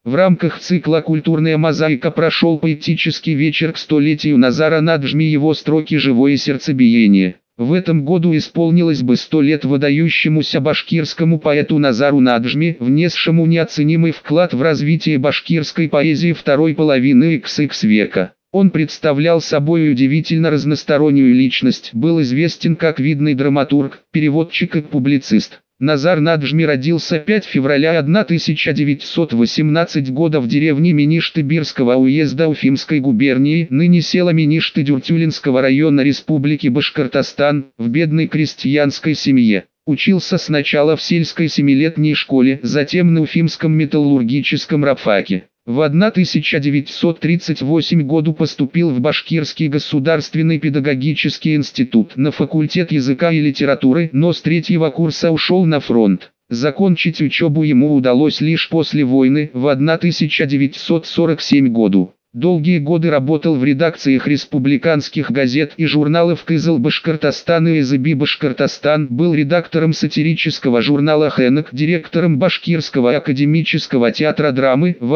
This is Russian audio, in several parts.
В рамках цикла «Культурная мозаика» прошел поэтический вечер к столетию Назара Наджми, его строки «Живое сердцебиение». В этом году исполнилось бы 100 лет выдающемуся башкирскому поэту Назару Наджми, внесшему неоценимый вклад в развитие башкирской поэзии второй половины XX века. Он представлял собой удивительно разностороннюю личность, был известен как видный драматург, переводчик и публицист. Назар Наджми родился 5 февраля 1918 года в деревне Миништы Бирского уезда Уфимской губернии, ныне села Миништы Дюртюлинского района Республики Башкортостан, в бедной крестьянской семье. Учился сначала в сельской семилетней школе, затем на Уфимском металлургическом рабфаке. В 1938 году поступил в Башкирский государственный педагогический институт на факультет языка и литературы, но с 3-го курса ушел на фронт. Закончить учебу ему удалось лишь после войны, в 1947 году. Долгие годы работал в редакциях республиканских газет и журналов «Кызыл Башкортостан» и «Эзыби Башкортостан», был редактором сатирического журнала «Хэнок», директором Башкирского академического театра драмы в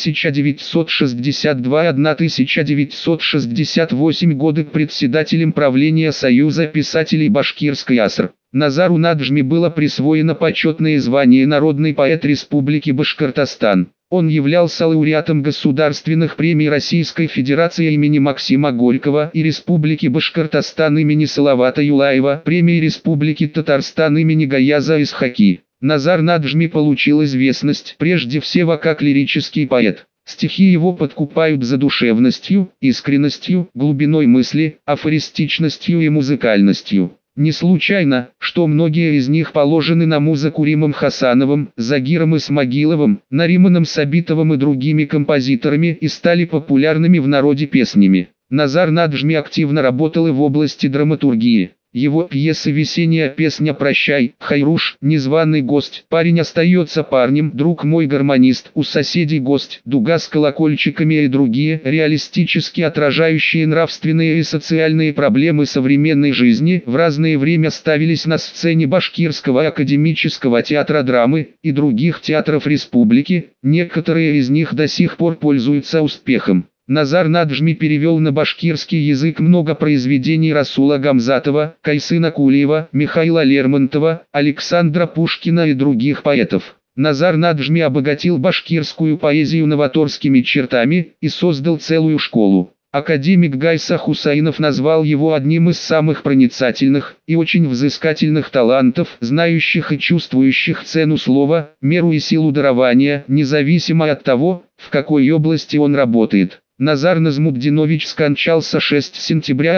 1962-1968 годы, председателем правления Союза писателей Башкирской АСР. Назару Наджми было присвоено почетное звание «Народный поэт Республики Башкортостан». Он являлся лауреатом государственных премий Российской Федерации имени Максима Горького и Республики Башкортостан имени Салавата Юлаева, премии Республики Татарстан имени Гаяза Исхаки. Назар Наджми получил известность прежде всего как лирический поэт. Стихи его подкупают задушевностью, искренностью, глубиной мысли, афористичностью и музыкальностью. Не случайно, что многие из них положены на музыку Римом Хасановым, Загиром Исмагиловым, Нариманом Сабитовым и другими композиторами и стали популярными в народе песнями. Назар Наджми активно работал и в области драматургии. Его пьесы «Весенняя песня», «Прощай», «Хайруш», «Незваный гость», «Парень остается парнем», «Друг мой гармонист», «У соседей гость», «Дуга с колокольчиками» и другие, реалистически отражающие нравственные и социальные проблемы современной жизни, в разное время ставились на сцене Башкирского академического театра драмы и других театров республики, некоторые из них до сих пор пользуются успехом. Назар Наджми перевел на башкирский язык много произведений Расула Гамзатова, Кайсына Кулиева, Михаила Лермонтова, Александра Пушкина и других поэтов. Назар Наджми обогатил башкирскую поэзию новаторскими чертами и создал целую школу. Академик Гайса Хусаинов назвал его одним из самых проницательных и очень взыскательных талантов, знающих и чувствующих цену слова, меру и силу дарования, независимо от того, в какой области он работает. Назар Назмутдинович скончался 6 сентября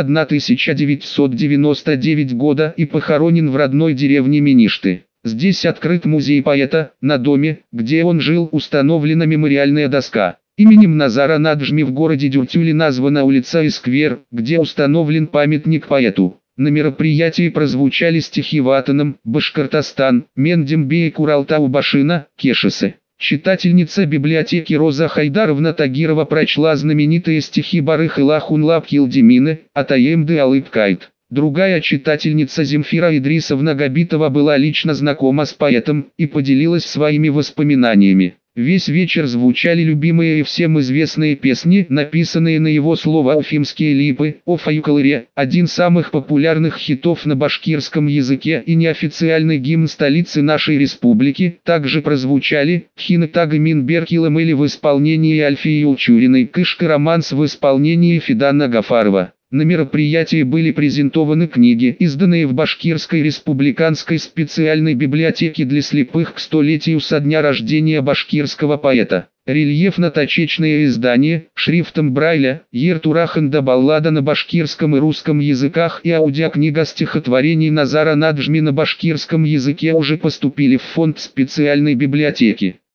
1999 года и похоронен в родной деревне Миништы. Здесь открыт музей поэта, на доме, где он жил, установлена мемориальная доска. Именем Назара Наджми в городе Дюртюли названа улица и сквер, где установлен памятник поэту. На мероприятии прозвучали стихи Ватаном, Башкортостан, Мендембе и Куралтау-Башина, Кешесы. Читательница библиотеки Роза Хайдаровна Тагирова прочла знаменитые стихи Барых-Ила Хунлап Килдимины, Атаемды Алыбкайт. Другая читательница Земфира Идрисовна Габитова была лично знакома с поэтом и поделилась своими воспоминаниями. Весь вечер звучали любимые и всем известные песни, написанные на его слова «Уфимские липы», «О фаюкалыре», один из самых популярных хитов на башкирском языке и неофициальный гимн столицы нашей республики. Также прозвучали «Хины Тага Минбер Килымыли» в исполнении Альфии Юлчуриной, «Кышка Романс» в исполнении Фидана Гафарова. На мероприятии были презентованы книги, изданные в Башкирской республиканской специальной библиотеке для слепых к 100-летию со дня рождения башкирского поэта. Рельефно-точечное издание, шрифтом Брайля, Ертураханда баллада на башкирском и русском языках и аудиокнига стихотворений Назара Наджми на башкирском языке уже поступили в фонд специальной библиотеки.